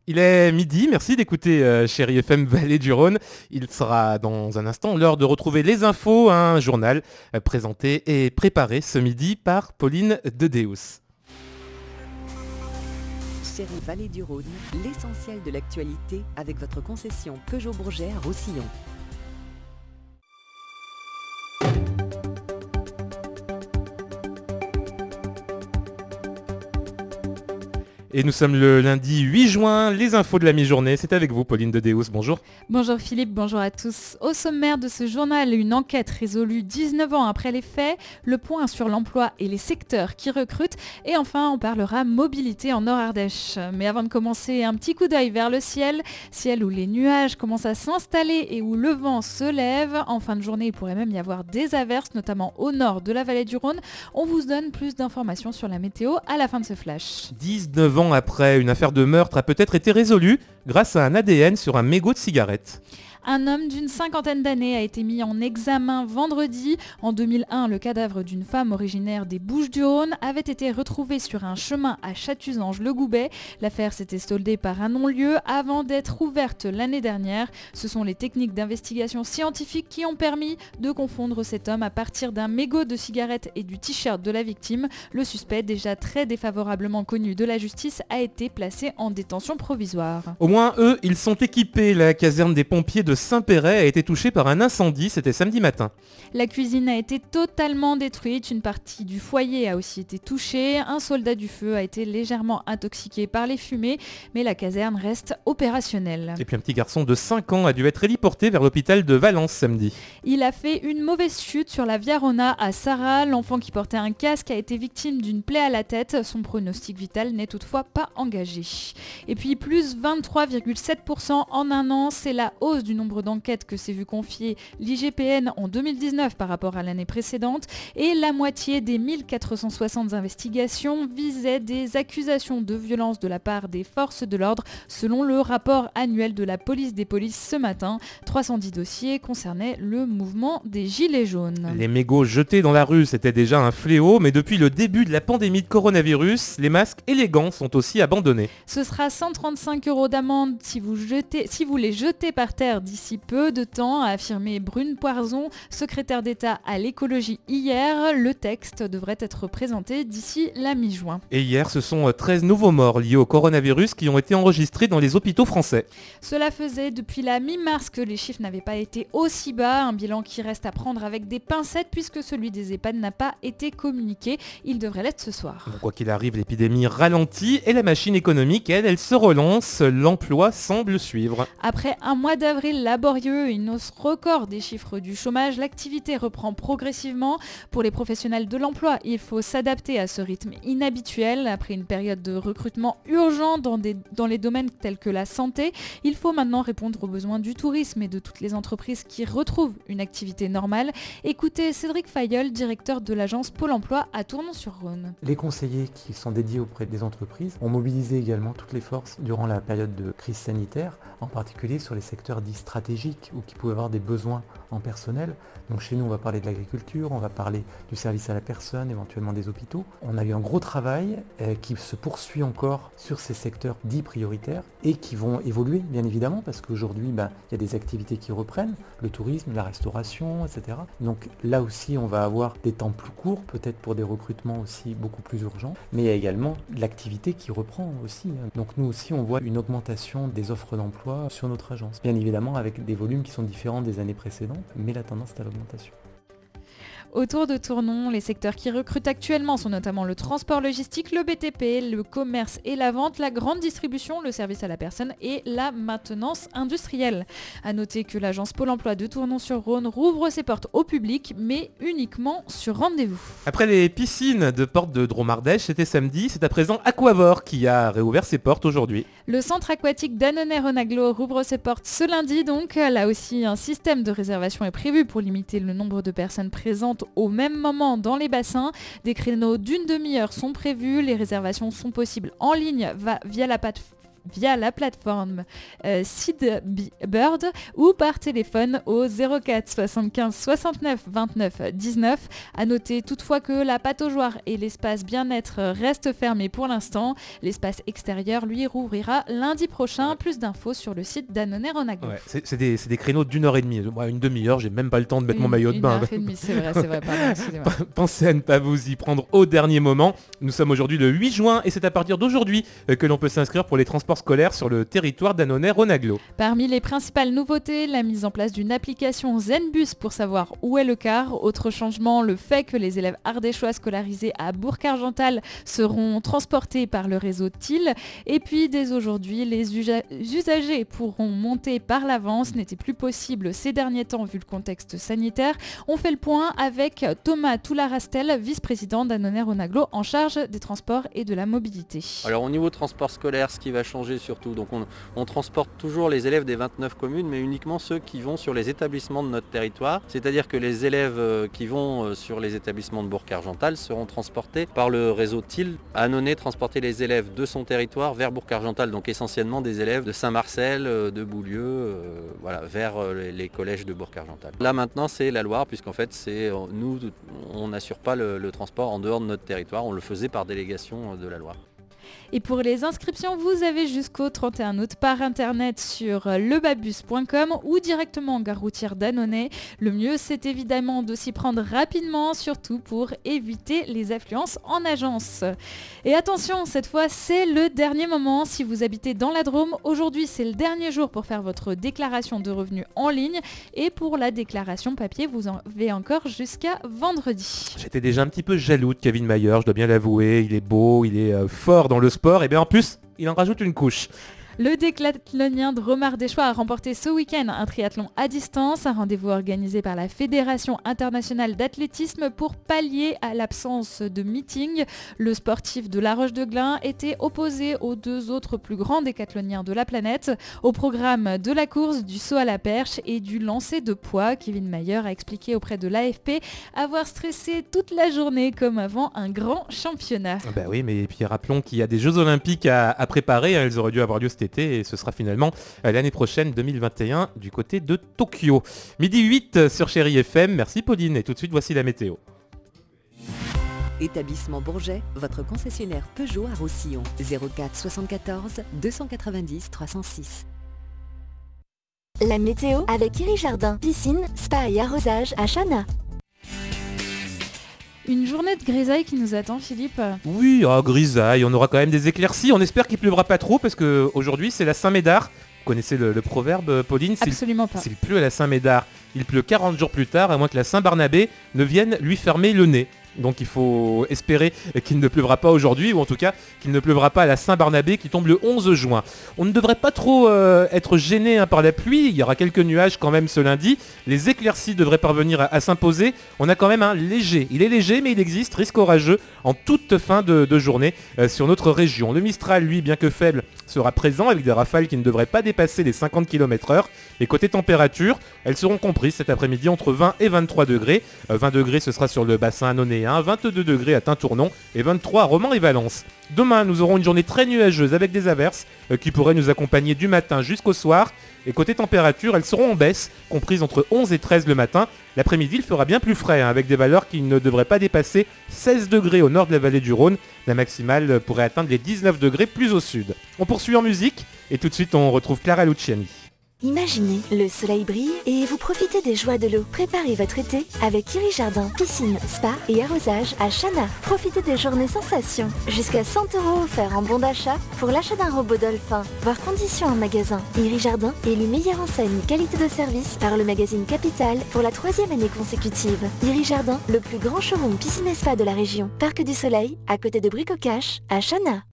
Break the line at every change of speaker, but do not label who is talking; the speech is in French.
Il est midi, merci d'écouter Chérie FM Vallée du Rhône. Il sera dans un instant l'heure de retrouver les infos, un journal présenté et préparé ce midi par Pauline Dedeus.
Chérie Vallée du Rhône, l'essentiel de l'actualité avec votre concession Peugeot Bourget à Roussillon.
Et nous sommes le lundi 8 juin, les infos de la mi-journée, c'est avec vous Pauline Dedeus, bonjour.
Bonjour Philippe, bonjour à tous. Au sommaire de ce journal, une enquête résolue 19 ans après les faits, le point sur l'emploi et les secteurs qui recrutent, et enfin on parlera mobilité en Nord-Ardèche. Mais avant de commencer, un petit coup d'œil vers le ciel où les nuages commencent à s'installer et où le vent se lève. En fin de journée, il pourrait même y avoir des averses, notamment au nord de la vallée du Rhône. On vous donne plus d'informations sur la météo à la fin de ce flash.
19 ans après, une affaire de meurtre a peut-être été résolue grâce à un ADN sur un mégot de cigarette.
Un homme d'une cinquantaine d'années a été mis en examen vendredi. En 2001, le cadavre d'une femme originaire des Bouches-du-Rhône avait été retrouvé sur un chemin à Chatuzange-le-Goubet. L'affaire s'était soldée par un non-lieu avant d'être ouverte l'année dernière. Ce sont les techniques d'investigation scientifique qui ont permis de confondre cet homme à partir d'un mégot de cigarette et du t-shirt de la victime. Le suspect, déjà très défavorablement connu de la justice, a été placé en détention provisoire.
Au moins eux, ils sont équipés. La caserne des pompiers de Saint-Péret a été touchée par un incendie, c'était samedi matin.
La cuisine a été totalement détruite, une partie du foyer a aussi été touchée, un soldat du feu a été légèrement intoxiqué par les fumées, mais la caserne reste opérationnelle.
Et puis un petit garçon de 5 ans a dû être héliporté vers l'hôpital de Valence samedi.
Il a fait une mauvaise chute sur la Via Rona à Sarrat. L'enfant qui portait un casque a été victime d'une plaie à la tête. Son pronostic vital n'est toutefois pas engagé. Et puis plus 23,7% en un an, c'est la hausse du nombre d'enquêtes que s'est vu confier l'IGPN en 2019 par rapport à l'année précédente. Et la moitié des 1460 investigations visaient des accusations de violence de la part des forces de l'ordre, selon le rapport annuel de la police des polices ce matin. 310 dossiers concernaient le mouvement des Gilets jaunes.
Les mégots jetés dans la rue, c'était déjà un fléau, mais depuis le début de la pandémie de coronavirus, les masques et les gants sont aussi abandonnés.
Ce sera 135 € d'amende si vous les jetez par terre d'ici peu de temps, a affirmé Brune Poirson, secrétaire d'État à l'écologie hier. Le texte devrait être présenté d'ici la mi-juin.
Et hier, ce sont 13 nouveaux morts liés au coronavirus qui ont été enregistrés dans les hôpitaux français.
Cela faisait depuis la mi-mars que les chiffres n'avaient pas été aussi bas, un bilan qui reste à prendre avec des pincettes puisque celui des EHPAD n'a pas été communiqué. Il devrait l'être ce soir.
Bon, quoi qu'il arrive, l'épidémie ralentit et la machine économique, elle se relance. L'emploi semble suivre.
Après un mois d'avril laborieux et une hausse record des chiffres du chômage, l'activité reprend progressivement. Pour les professionnels de l'emploi, il faut s'adapter à ce rythme inhabituel. Après une période de recrutement urgent dans les domaines tels que la santé, il faut maintenant répondre aux besoins du tourisme et de toutes les entreprises qui retrouvent une activité normale. Écoutez Cédric Fayeul, directeur de l'agence Pôle emploi à Tournon-sur-Rhône.
Les conseillers qui sont dédiés auprès des entreprises ont mobilisé également toutes les forces durant la période de crise sanitaire, en particulier sur les secteurs dits stratégiques ou qui pouvaient avoir des besoins en personnel. Donc chez nous, on va parler de l'agriculture, on va parler du service à la personne, éventuellement des hôpitaux. On a eu un gros travail qui se poursuit encore sur ces secteurs dits prioritaires et qui vont évoluer, bien évidemment, parce qu'aujourd'hui, il y a des activités qui reprennent, le tourisme, la restauration, etc. Donc là aussi, on va avoir des temps plus courts, peut-être pour des recrutements aussi beaucoup plus urgents, mais il y a également l'activité qui reprend aussi. Donc nous aussi, on voit une augmentation des offres d'emploi sur notre agence. Bien évidemment, avec des volumes qui sont différents des années précédentes, mais la tendance est à l'augmentation.
Autour de Tournon, les secteurs qui recrutent actuellement sont notamment le transport logistique, le BTP, le commerce et la vente, la grande distribution, le service à la personne et la maintenance industrielle. A noter que l'agence Pôle emploi de Tournon-sur-Rhône rouvre ses portes au public, mais uniquement sur rendez-vous.
Après les piscines de Porte de Dromardèche, c'était samedi, c'est à présent Aquavor qui a réouvert ses portes aujourd'hui.
Le centre aquatique d'Annonay-Renaglo rouvre ses portes ce lundi donc. Là aussi, un système de réservation est prévu pour limiter le nombre de personnes présentes au même moment dans les bassins. Des créneaux d'une demi-heure sont prévus. Les réservations sont possibles en ligne via la via la plateforme Seedbird ou par téléphone au 04 75 69 29 19. À noter toutefois que la pataugeoire et l'espace bien-être restent fermés pour l'instant. L'espace extérieur, lui, rouvrira lundi prochain. Plus d'infos sur le site d'Annonay-Renaglo.
Ouais, c'est des créneaux d'1h30. Moi, une demi-heure, j'ai même pas le temps de mettre mon maillot de bain.
1h30, c'est vrai, pardon, excusez-moi.
Pensez à ne pas vous y prendre au dernier moment. Nous sommes aujourd'hui le 8 juin et c'est à partir d'aujourd'hui que l'on peut s'inscrire pour les transports scolaires sur le territoire d'Annonay-Renaglo.
Parmi les principales nouveautés, la mise en place d'une application Zenbus pour savoir où est le car. Autre changement, le fait que les élèves ardéchois scolarisés à Bourg-Argental seront transportés par le réseau TIL. Et puis dès aujourd'hui, les usagers pourront monter par l'avant. Ce n'était plus possible ces derniers temps vu le contexte sanitaire. On fait le point avec Thomas Toularastel, vice-président d'Annonay-Renaglo en charge des transports et de la mobilité.
Alors au niveau transport scolaire, ce qui va changer surtout, donc on transporte toujours les élèves des 29 communes, mais uniquement ceux qui vont sur les établissements de notre territoire. C'est-à-dire que les élèves qui vont sur les établissements de Bourg-Argental seront transportés par le réseau TIL. Annonay transporter les élèves de son territoire vers Bourg-Argental, donc essentiellement des élèves de Saint-Marcel, de Boulieu, vers les collèges de Bourg-Argental. Là maintenant c'est la Loire, puisqu'en fait nous on n'assure pas le transport en dehors de notre territoire, on le faisait par délégation de la Loire.
Et pour les inscriptions, vous avez jusqu'au 31 août par internet sur lebabus.com ou directement en gare routière d'Annonay. Le mieux, c'est évidemment de s'y prendre rapidement, surtout pour éviter les affluences en agence. Et attention, cette fois, c'est le dernier moment. Si vous habitez dans la Drôme, aujourd'hui, c'est le dernier jour pour faire votre déclaration de revenus en ligne. Et pour la déclaration papier, vous en avez encore jusqu'à vendredi.
J'étais déjà un petit peu jaloux de Kevin Mayer, je dois bien l'avouer. Il est beau, il est fort dans le sport, et bien en plus, il en rajoute une couche.
Le décathlonien de Romardéchois a remporté ce week-end un triathlon à distance, un rendez-vous organisé par la Fédération internationale d'athlétisme pour pallier à l'absence de meeting. Le sportif de La Roche-de-Glin était opposé aux deux autres plus grands décathloniens de la planète. Au programme de la course, du saut à la perche et du lancer de poids, Kevin Mayer a expliqué auprès de l'AFP avoir stressé toute la journée comme avant un grand championnat.
Bah oui, mais puis rappelons qu'il y a des Jeux Olympiques à préparer, ils auraient dû avoir lieu cet été et ce sera finalement l'année prochaine 2021 du côté de Tokyo. Midi 8 sur Chérie FM, merci Pauline et tout de suite voici la météo.
Établissement Bourget, votre concessionnaire Peugeot à Roussillon, 04 74 290 306.
La météo avec Iri Jardin, piscine, spa et arrosage à Chana.
Une journée de grisaille qui nous attend, Philippe.
Oui, grisaille, on aura quand même des éclaircies. On espère qu'il pleuvra pas trop parce qu'aujourd'hui c'est la Saint-Médard. Vous connaissez le proverbe, Pauline?
Absolument pas.
S'il pleut à la Saint-Médard, il pleut 40 jours plus tard, à moins que la Saint-Barnabé ne vienne lui fermer le nez. Donc il faut espérer qu'il ne pleuvra pas aujourd'hui, ou en tout cas qu'il ne pleuvra pas à la Saint-Barnabé qui tombe le 11 juin. On ne devrait pas trop être gêné par la pluie, il y aura quelques nuages quand même ce lundi. Les éclaircies devraient parvenir à s'imposer. On a quand même un léger, il est léger mais il existe, risque orageux en toute fin de journée sur notre région. Le Mistral, lui, bien que faible, sera présent avec des rafales qui ne devraient pas dépasser les 50 km/h. Et côté température, elles seront comprises cet après-midi entre 20 et 23 degrés. 20 degrés ce sera sur le bassin annonnéen, 22 degrés à Tintournon et 23 à Romans et Valence. Demain, nous aurons une journée très nuageuse avec des averses qui pourraient nous accompagner du matin jusqu'au soir. Et côté température, elles seront en baisse, comprises entre 11 et 13 le matin. L'après-midi, il fera bien plus frais, avec des valeurs qui ne devraient pas dépasser 16 degrés au nord de la vallée du Rhône. La maximale pourrait atteindre les 19 degrés plus au sud. On poursuit en musique et tout de suite, on retrouve Clara Luciani.
Imaginez, le soleil brille et vous profitez des joies de l'eau. Préparez votre été avec Iri Jardin, piscine, spa et arrosage à Chana. Profitez des journées sensations. Jusqu'à 100 € offerts en bon d'achat pour l'achat d'un robot Dolphin. Voir conditions en magasin. Iri Jardin élu meilleure enseigne qualité de service par le magazine Capital pour la 3e année consécutive. Iri Jardin, le plus grand showroom piscine et spa de la région. Parc du Soleil, à côté de Bricocache, à Chana.